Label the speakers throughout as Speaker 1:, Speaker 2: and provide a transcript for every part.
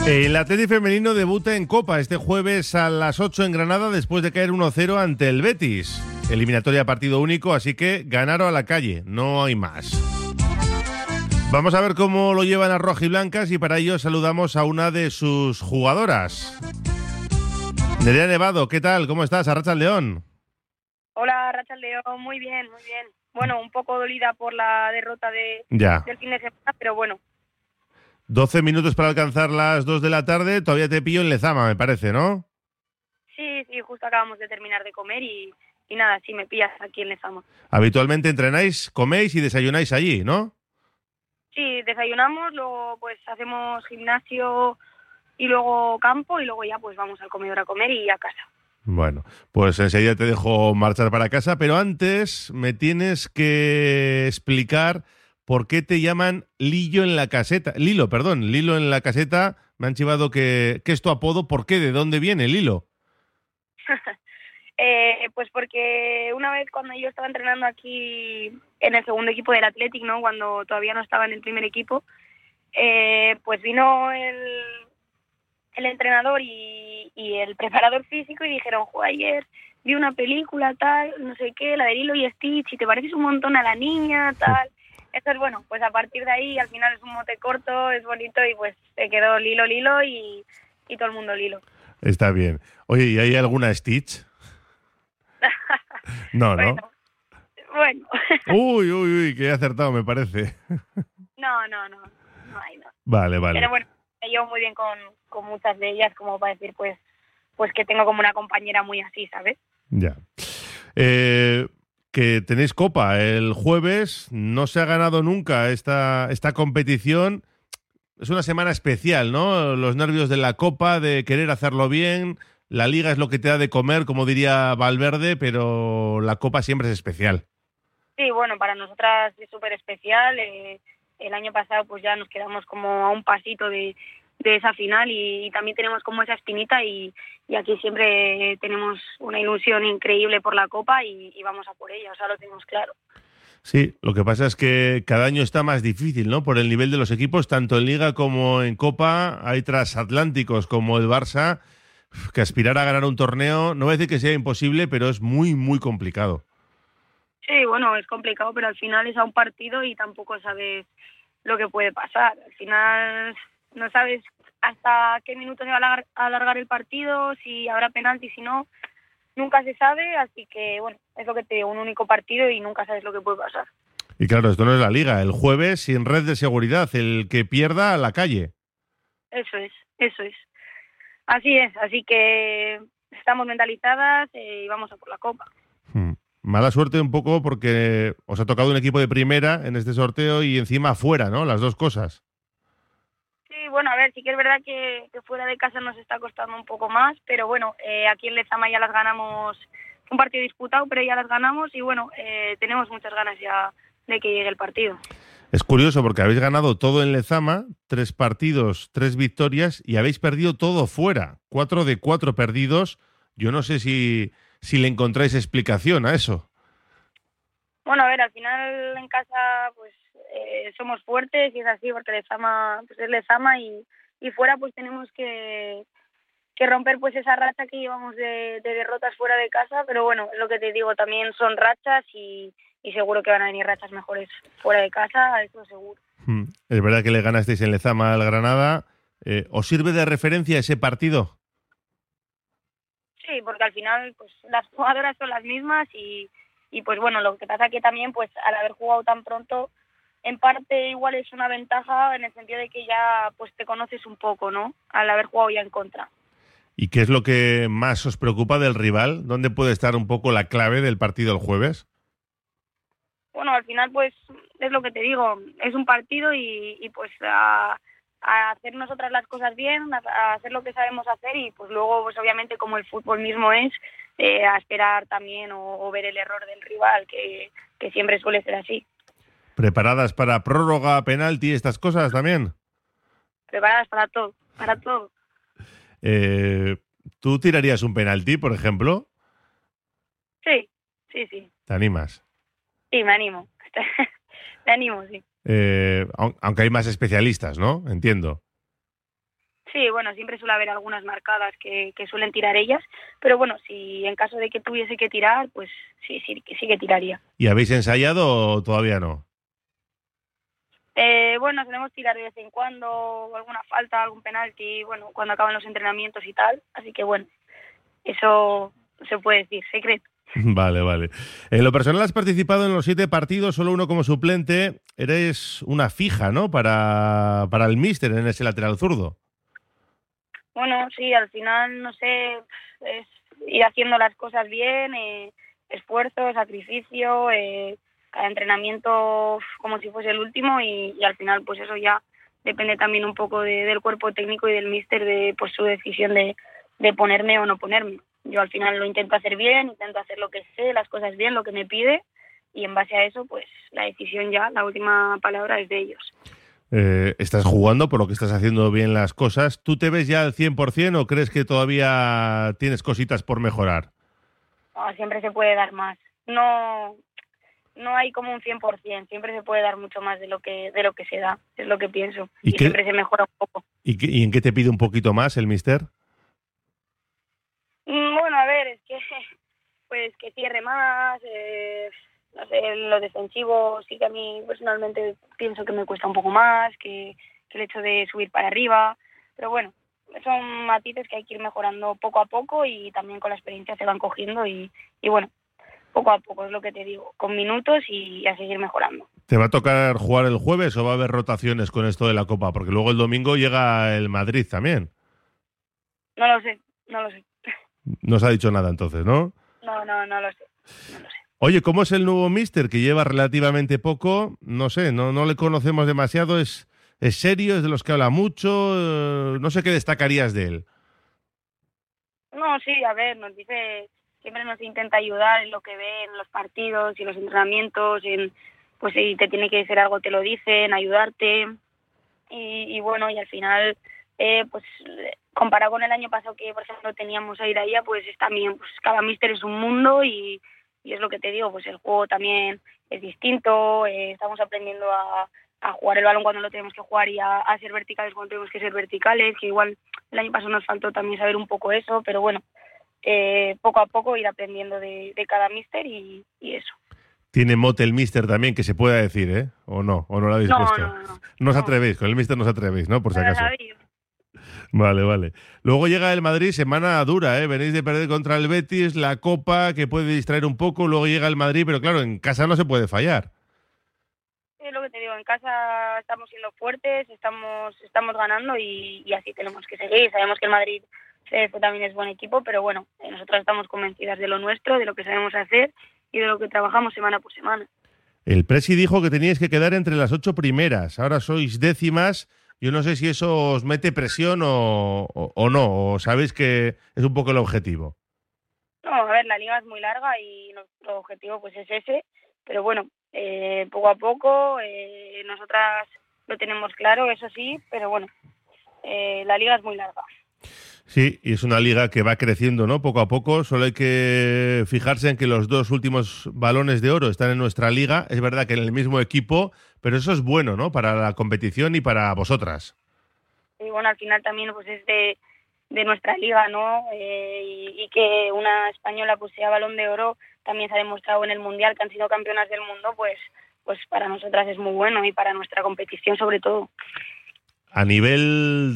Speaker 1: El Atleti femenino debuta en Copa este jueves a las 8 en Granada después de caer 1-0 ante el Betis. Eliminatoria partido único, así que ganaron a la calle, no hay más. Vamos a ver cómo lo llevan a rojiblancas y para ello saludamos a una de sus jugadoras. Nerea Nevado, ¿qué tal? ¿Cómo estás? Arratsaldeon.
Speaker 2: Hola, Arratsaldeon, muy bien, muy bien. Bueno, un poco dolida por la derrota del fin de semana, pero bueno.
Speaker 1: 12 minutos para alcanzar las 2 de la tarde, todavía te pillo en Lezama, me parece, ¿no?
Speaker 2: Sí, justo acabamos de terminar de comer y nada, sí me pillas aquí en Lezama.
Speaker 1: Habitualmente entrenáis, coméis y desayunáis allí, ¿no?
Speaker 2: Sí, desayunamos, luego pues hacemos gimnasio y luego campo y luego ya pues vamos al comedor a comer y a casa.
Speaker 1: Bueno, pues enseguida te dejo marchar para casa, pero antes me tienes que explicar por qué te llaman Lilo en la caseta. Lilo en la caseta. Me han chivado que es tu apodo. ¿Por qué? ¿De dónde viene Lilo?
Speaker 2: Pues porque una vez cuando yo estaba entrenando aquí en el segundo equipo del Athletic, ¿no? Cuando todavía no estaba en el primer equipo, pues vino el entrenador y el preparador físico y dijeron, ayer vi una película tal, no sé qué, la de Lilo y Stitch, y te pareces un montón a la niña, tal. Entonces, bueno, pues a partir de ahí, al final es un mote corto, es bonito y pues se quedó Lilo y todo el mundo Lilo.
Speaker 1: Está bien. Oye, ¿y hay alguna Stitch? No, ¿no?
Speaker 2: Bueno.
Speaker 1: Uy, que he acertado, me parece.
Speaker 2: No hay, no.
Speaker 1: Vale.
Speaker 2: Pero bueno, me llevo muy bien con muchas de ellas, como para decir, pues que tengo como una compañera muy así, ¿sabes?
Speaker 1: Ya. Que tenéis Copa el jueves, no se ha ganado nunca esta competición. Es una semana especial, ¿no? Los nervios de la Copa, de querer hacerlo bien. La Liga es lo que te da de comer, como diría Valverde, pero la Copa siempre es especial.
Speaker 2: Sí, bueno, para nosotras es súper especial. El año pasado pues ya nos quedamos como a un pasito de esa final y también tenemos como esa espinita y aquí siempre tenemos una ilusión increíble por la Copa y vamos a por ella, o sea, lo tenemos claro.
Speaker 1: Sí, lo que pasa es que cada año está más difícil, ¿no? Por el nivel de los equipos, tanto en Liga como en Copa. Hay transatlánticos como el Barça, que aspirar a ganar un torneo, no voy a decir que sea imposible, pero es muy, muy complicado.
Speaker 2: Sí, bueno, es complicado, pero al final es a un partido y tampoco sabes lo que puede pasar. Al final no sabes hasta qué minuto se va a alargar el partido, si habrá penalti, si no, nunca se sabe, así que bueno, es lo que te digo, un único partido y nunca sabes lo que puede pasar.
Speaker 1: Y claro, esto no es la Liga, el jueves sin red de seguridad, el que pierda a la calle.
Speaker 2: Eso es. Así es, así que estamos mentalizadas y vamos a por la Copa.
Speaker 1: Mala suerte un poco porque os ha tocado un equipo de primera en este sorteo y encima fuera, ¿no? Las dos cosas.
Speaker 2: Sí, bueno, a ver, sí que es verdad que fuera de casa nos está costando un poco más, pero bueno, aquí en Lezama ya las ganamos, un partido disputado, pero ya las ganamos y bueno, tenemos muchas ganas ya de que llegue el partido.
Speaker 1: Es curioso porque habéis ganado todo en Lezama, 3 partidos, 3 victorias y habéis perdido todo fuera, 4 de 4 perdidos. Yo no sé si le encontráis explicación a eso.
Speaker 2: Bueno, a ver, al final en casa pues somos fuertes y es así porque Lezama pues es Lezama y fuera pues tenemos que romper pues esa racha que llevamos de derrotas fuera de casa, pero bueno, es lo que te digo, también son rachas y seguro que van a venir rachas mejores fuera de casa, eso seguro.
Speaker 1: Es verdad que le ganasteis en Lezama al Granada. ¿Os sirve de referencia ese partido?
Speaker 2: Sí, porque al final pues las jugadoras son las mismas y pues bueno, lo que pasa que también pues al haber jugado tan pronto, en parte igual es una ventaja en el sentido de que ya pues te conoces un poco, ¿no? Al haber jugado ya en contra.
Speaker 1: ¿Y qué es lo que más os preocupa del rival? ¿Dónde puede estar un poco la clave del partido el jueves?
Speaker 2: Bueno, al final pues es lo que te digo, es un partido y pues a hacer nosotras las cosas bien, a hacer lo que sabemos hacer y pues luego pues obviamente como el fútbol mismo es, a esperar también o ver el error del rival, que siempre suele ser así.
Speaker 1: ¿Preparadas para prórroga, penalti, estas cosas también?
Speaker 2: Preparadas para todo.
Speaker 1: ¿Tú tirarías un penalti, por ejemplo?
Speaker 2: Sí.
Speaker 1: ¿Te animas?
Speaker 2: Sí, me animo. Me animo, sí.
Speaker 1: Aunque hay más especialistas, ¿no? Entiendo.
Speaker 2: Sí, bueno, siempre suele haber algunas marcadas que suelen tirar ellas, pero bueno, si en caso de que tuviese que tirar, pues sí que tiraría.
Speaker 1: ¿Y habéis ensayado o todavía no?
Speaker 2: Bueno, solemos tirar de vez en cuando, alguna falta, algún penalti, bueno, cuando acaban los entrenamientos y tal, así que bueno, eso se puede decir, secreto.
Speaker 1: Vale, vale. En lo personal has participado en los 7 partidos, solo uno como suplente. Eres una fija, ¿no? Para el míster en ese lateral zurdo.
Speaker 2: Bueno, sí, al final, no sé, es ir haciendo las cosas bien, esfuerzo, sacrificio, cada entrenamiento como si fuese el último y al final pues eso ya depende también un poco del cuerpo técnico y del míster de pues su decisión de ponerme o no ponerme. Yo al final lo intento hacer bien, intento hacer lo que sé, las cosas bien, lo que me pide y en base a eso pues la decisión ya, la última palabra es de ellos.
Speaker 1: Estás jugando por lo que estás haciendo bien las cosas. ¿Tú te ves ya al 100% o crees que todavía tienes cositas por mejorar?
Speaker 2: No, siempre se puede dar más. No hay como un 100%, siempre se puede dar mucho más de lo que se da, es lo que pienso. Y siempre se mejora un poco.
Speaker 1: ¿Y en qué te pide un poquito más el míster?
Speaker 2: Bueno, a ver, es que pues que cierre más, no sé, lo defensivo sí que a mí personalmente pienso que me cuesta un poco más que el hecho de subir para arriba, pero bueno, son matices que hay que ir mejorando poco a poco y también con la experiencia se van cogiendo y bueno, poco a poco es lo que te digo, con minutos y a seguir mejorando.
Speaker 1: ¿Te va a tocar jugar el jueves o va a haber rotaciones con esto de la Copa? Porque luego el domingo llega el Madrid también.
Speaker 2: No lo sé.
Speaker 1: No se ha dicho nada entonces, ¿no?
Speaker 2: No lo sé.
Speaker 1: Oye, ¿cómo es el nuevo míster que lleva relativamente poco? No sé, no le conocemos demasiado. ¿Es serio? ¿Es de los que habla mucho? No sé qué destacarías de él.
Speaker 2: No, sí, a ver, siempre nos intenta ayudar en lo que ve en los partidos y los entrenamientos, pues si te tiene que decir algo te lo dicen, ayudarte y bueno, y al final pues comparado con el año pasado que por ejemplo teníamos a Iraya, pues es también, pues cada míster es un mundo y es lo que te digo, pues el juego también es distinto, estamos aprendiendo a jugar el balón cuando lo tenemos que jugar y a ser verticales cuando tenemos que ser verticales, que igual el año pasado nos faltó también saber un poco eso, pero bueno, poco a poco ir aprendiendo de cada míster y eso.
Speaker 1: Tiene mote el míster también, que se pueda decir, ¿eh? ¿O no lo habéis puesto? No os atrevéis, con el míster no os atrevéis, ¿no? Por si acaso. Vale. Luego llega el Madrid, semana dura, ¿eh? Venís de perder contra el Betis, la Copa, que puede distraer un poco, luego llega el Madrid, pero claro, en casa no se puede fallar.
Speaker 2: Es lo que te digo, en casa estamos siendo fuertes, estamos ganando y así tenemos que seguir. Sabemos que el Madrid también es buen equipo, pero bueno, nosotros estamos convencidas de lo nuestro, de lo que sabemos hacer y de lo que trabajamos semana por semana.
Speaker 1: El Presi dijo que teníais que quedar entre las 8 primeras, ahora sois décimas. Yo no sé si eso os mete presión o no, o sabéis que es un poco el objetivo.
Speaker 2: No, a ver, la liga es muy larga y nuestro objetivo pues es ese, pero bueno, poco a poco, nosotras lo tenemos claro, eso sí, pero bueno, la liga es muy larga.
Speaker 1: Sí, y es una liga que va creciendo, ¿no? Poco a poco. Solo hay que fijarse en que los 2 últimos balones de oro están en nuestra liga. Es verdad que en el mismo equipo, pero eso es bueno, ¿no? Para la competición y para vosotras.
Speaker 2: Y bueno, al final también pues es de nuestra liga, ¿no? Y que una española pues sea balón de oro también se ha demostrado en el Mundial, que han sido campeonas del mundo, pues para nosotras es muy bueno y para nuestra competición sobre todo.
Speaker 1: A nivel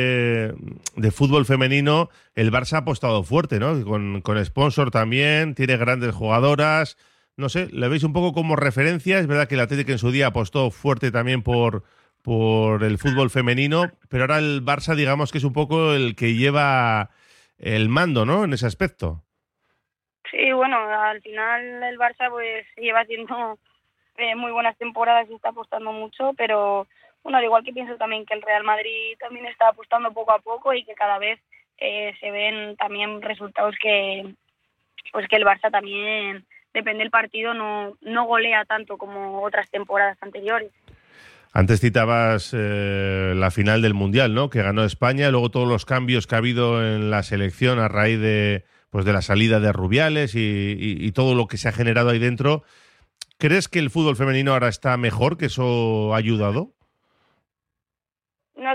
Speaker 1: de fútbol femenino, el Barça ha apostado fuerte, ¿no? Con sponsor también, tiene grandes jugadoras. No sé, ¿le veis un poco como referencia? Es verdad que el Atlético en su día apostó fuerte también por el fútbol femenino, pero ahora el Barça, digamos que es un poco el que lleva el mando, ¿no? En ese aspecto.
Speaker 2: Sí, bueno, al final el Barça pues lleva haciendo muy buenas temporadas y está apostando mucho, pero bueno, al igual que pienso también que el Real Madrid también está apostando poco a poco y que cada vez se ven también resultados que el Barça también, depende del partido, no golea tanto como otras temporadas anteriores.
Speaker 1: Antes citabas la final del Mundial, ¿no? Que ganó España, luego todos los cambios que ha habido en la selección a raíz de la salida de Rubiales y todo lo que se ha generado ahí dentro. ¿Crees que el fútbol femenino ahora está mejor, que eso ha ayudado?
Speaker 2: No sé,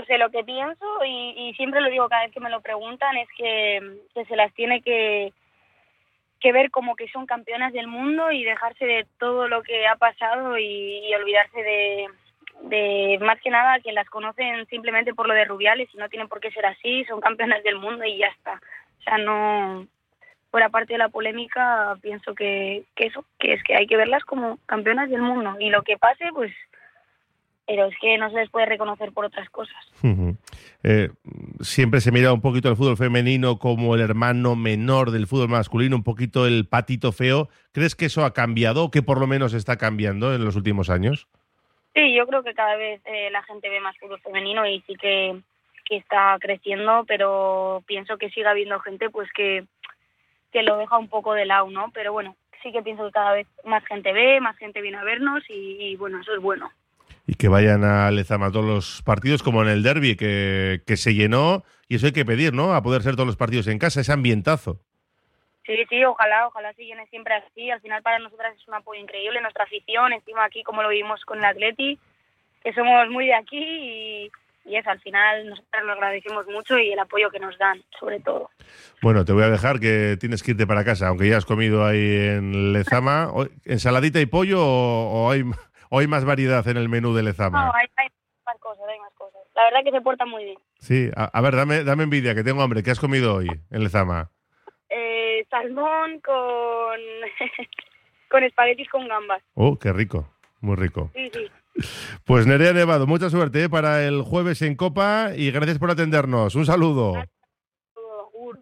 Speaker 2: sé, lo que pienso, y siempre lo digo cada vez que me lo preguntan, es que se las tiene que ver como que son campeonas del mundo y dejarse de todo lo que ha pasado y olvidarse de más que nada que las conocen simplemente por lo de Rubiales y no tienen por qué ser así, son campeonas del mundo y ya está. O sea, no, fuera parte de la polémica, pienso que eso, que es que hay que verlas como campeonas del mundo y lo que pase, pues, pero es que no se les puede reconocer por otras cosas.
Speaker 1: Siempre se mira un poquito el fútbol femenino como el hermano menor del fútbol masculino, un poquito el patito feo. ¿Crees que eso ha cambiado o que por lo menos está cambiando en los últimos años?
Speaker 2: Sí, yo creo que cada vez la gente ve más fútbol femenino y sí que está creciendo, pero pienso que sigue habiendo gente pues que lo deja un poco de lado, ¿no? Pero bueno, sí que pienso que cada vez más gente ve, más gente viene a vernos y bueno, eso es bueno.
Speaker 1: Y que vayan a Lezama todos los partidos, como en el derbi, que se llenó, y eso hay que pedir, ¿no? A poder ser todos los partidos en casa, ese ambientazo.
Speaker 2: Sí, ojalá se llene siempre así. Al final para nosotras es un apoyo increíble, nuestra afición, encima aquí como lo vivimos con el Atleti, que somos muy de aquí y eso, al final nosotras lo agradecemos mucho y el apoyo que nos dan, sobre todo.
Speaker 1: Bueno, te voy a dejar que tienes que irte para casa, aunque ya has comido ahí en Lezama. ¿Ensaladita y pollo o hay más variedad en el menú de Lezama?
Speaker 2: No, hay más cosas. La verdad que se porta muy bien.
Speaker 1: Sí, a ver, dame envidia, que tengo hambre. ¿Qué has comido hoy en Lezama?
Speaker 2: Salmón con espaguetis con gambas.
Speaker 1: Oh, qué rico, muy rico.
Speaker 2: Sí.
Speaker 1: Pues Nerea Nevado, mucha suerte para el jueves en Copa y gracias por atendernos. Un saludo.